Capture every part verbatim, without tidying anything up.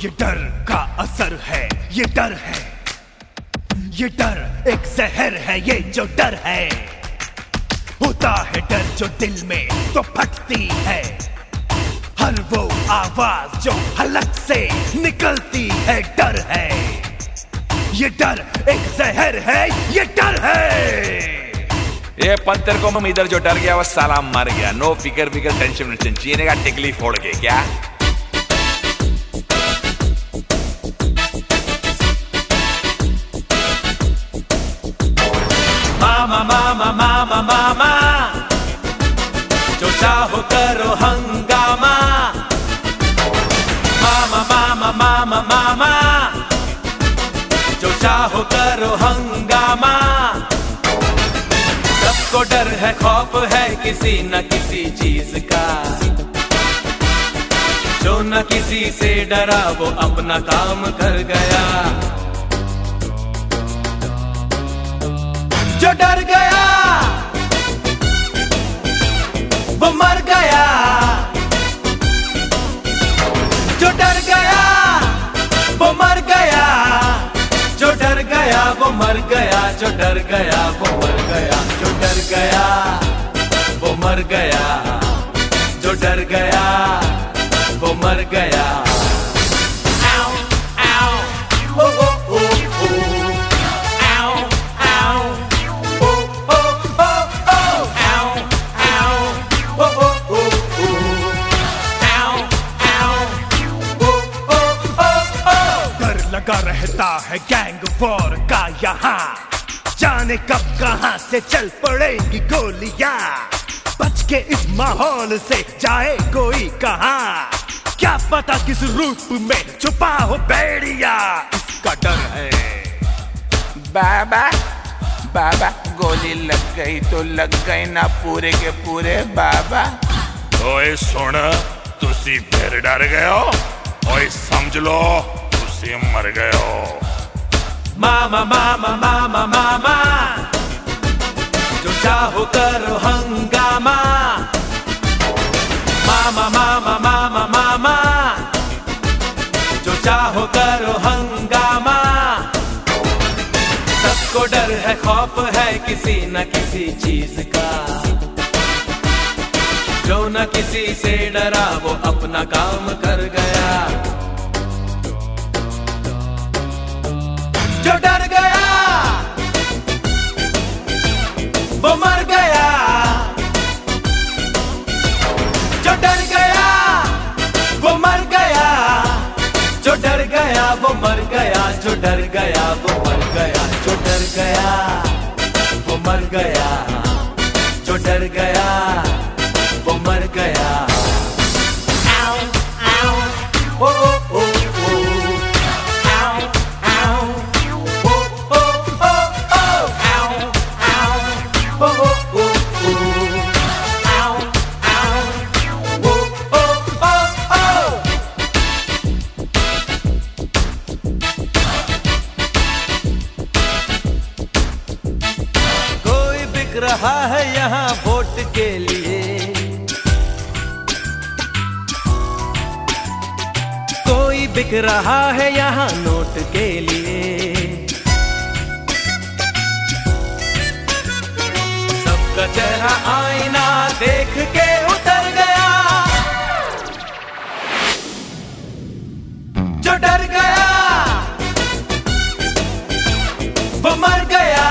ये डर का असर है, ये डर है, ये डर एक जहर है, ये जो डर है। होता है डर जो दिल में तो फटती है, हर वो आवाज जो हलक से निकलती है। डर है, ये डर एक जहर है, ये डर है। ये पंतर को हम इधर जो डर गया वो साला मर गया। नो फिकर फिकर टेंशन टेंशन चीने का टिकली फोड़ के क्या। मामा मामा मामा मामा जो चाहो करो हंगामा। मामा मामा मामा मामा जो चाहो करो हंगामा। सबको डर है, खौफ है किसी न किसी चीज का। जो न किसी से डरा वो अपना काम कर गया। जो डर गया वो मर गया। जो डर गया वो मर गया। जो डर गया वो मर गया। जो डर गया वो मर गया। जो डर गया वो मर गया। जो डर गया वो मर गया। आओ आओ ओ ओ ओ ओ आओ आओ ओ ओ ओ ओ आओ आओ ओ ओ ओ ओ आओ आओ ओ ओ ओ ओ। डर लगा रहता है गैंग वॉर का यहाँ, जाने कब कहां से चल पड़ेंगी गोलियां। बच के इस माहौल से जाए कोई कहां, क्या पता किस रूप में छुपा हो भेड़िया। इसका डर है। बाबा बाबा गोली लग गई तो लग गई ना पूरे के पूरे बाबा। ओए सुन, तुसी फिर डर गए हो। ओए समझ लो तुसी मर गए हो। मामा मामा मामा मामा जो चाहो करो हंगामा। मामा मामा मामा मामा जो चाहो करो हंगामा। सबको डर है, खौफ है किसी न किसी चीज का। जो न किसी से डरा वो अपना काम कर गया। जो डर गया वो मर गया। जो डर गया वो मर गया। जो डर गया वो मर गया। जो डर गया वो मर गया। जो डर गया वो मर गया। जो डर गया वो मर गया। आओ आओ ओ ओ ओ आओ आओ ओ ओ ओ ओ आओ आओ ओ ओ ओ ओ आओ आओ ओ ओ ओ ओ। कोई बिक रहा है यहाँ वोट के लिए। कोई बिक रहा है यहाँ नोट के लिए। सबका चेहरा आईना देख के उतर गया। जो डर गया वो मर गया।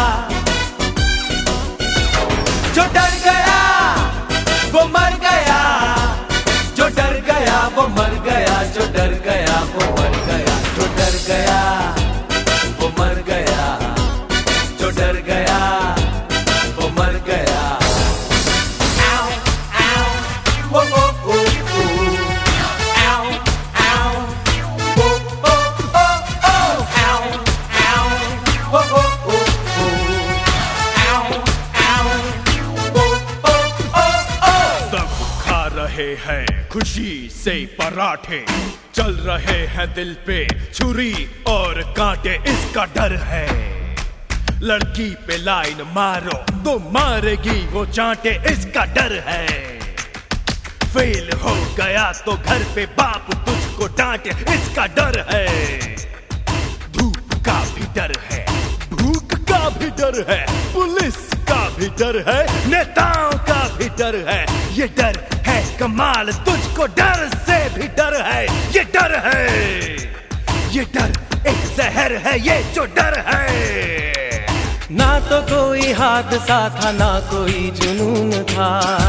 जो डर गया वो मर गया। जो डर गया वो मर गया। जो डर गया वो मर गया। जो डर गया वो मर गया। जो डर गया वो मर गया। आओ आओ ओ ओ ओ ओ आओ आओ ओ ओ ओ ओ आओ आओ ओ ओ ओ ओ आओ आओ ओ ओ ओ ओ। सब खा रहे हैं खुशी से पराठे, चल रहे हैं दिल पे छुरी और कांटे। इसका डर है। लड़की पे लाइन मारो तो मारेगी वो चांटे। इसका डर है। फेल हो गया तो घर पे बाप तुझको तुझको डांटे इसका डर है। धूप का भी डर है, भूख का भी डर है, पुलिस का भी डर है, नेताओं का भी डर है। ये डर है कमाल, तुझको डर से भी डर है। ये डर है, ये डर एक जहर है, ये जो डर है। ना तो कोई हादसा था, ना कोई जुनून था,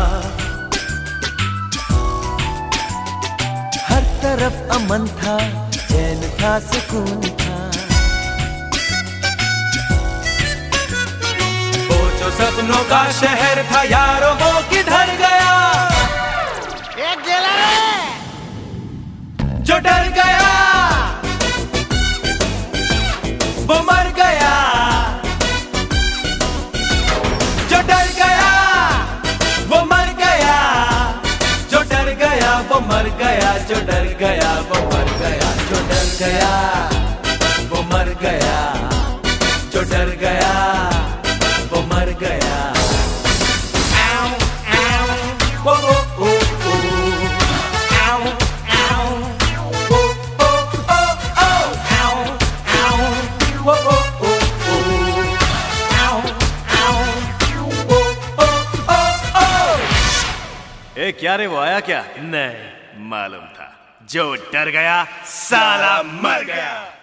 हर तरफ अमन था, चैन था, सुकून था। वो जो सपनों का शहर था यारों वो किधर गया? एक गेला रे जो डर गया वो मर गया, जो डर गया वो मर गया, जो डर गया वो मर गया, जो डर गया वो मर गया, जो डर गया वो मर गया, जो डर गया वो मर गया। ओ, ओ, ओ, ओ। Ow, ow. ओ, ओ, ओ, ओ। Ow, ow. ओ, ओ, ओ, ओ। Ow, ow. ओ, ओ, ओ, ओ। ए क्या रे, वो आया क्या? नहीं मालूम था, जो डर गया साला मर गया।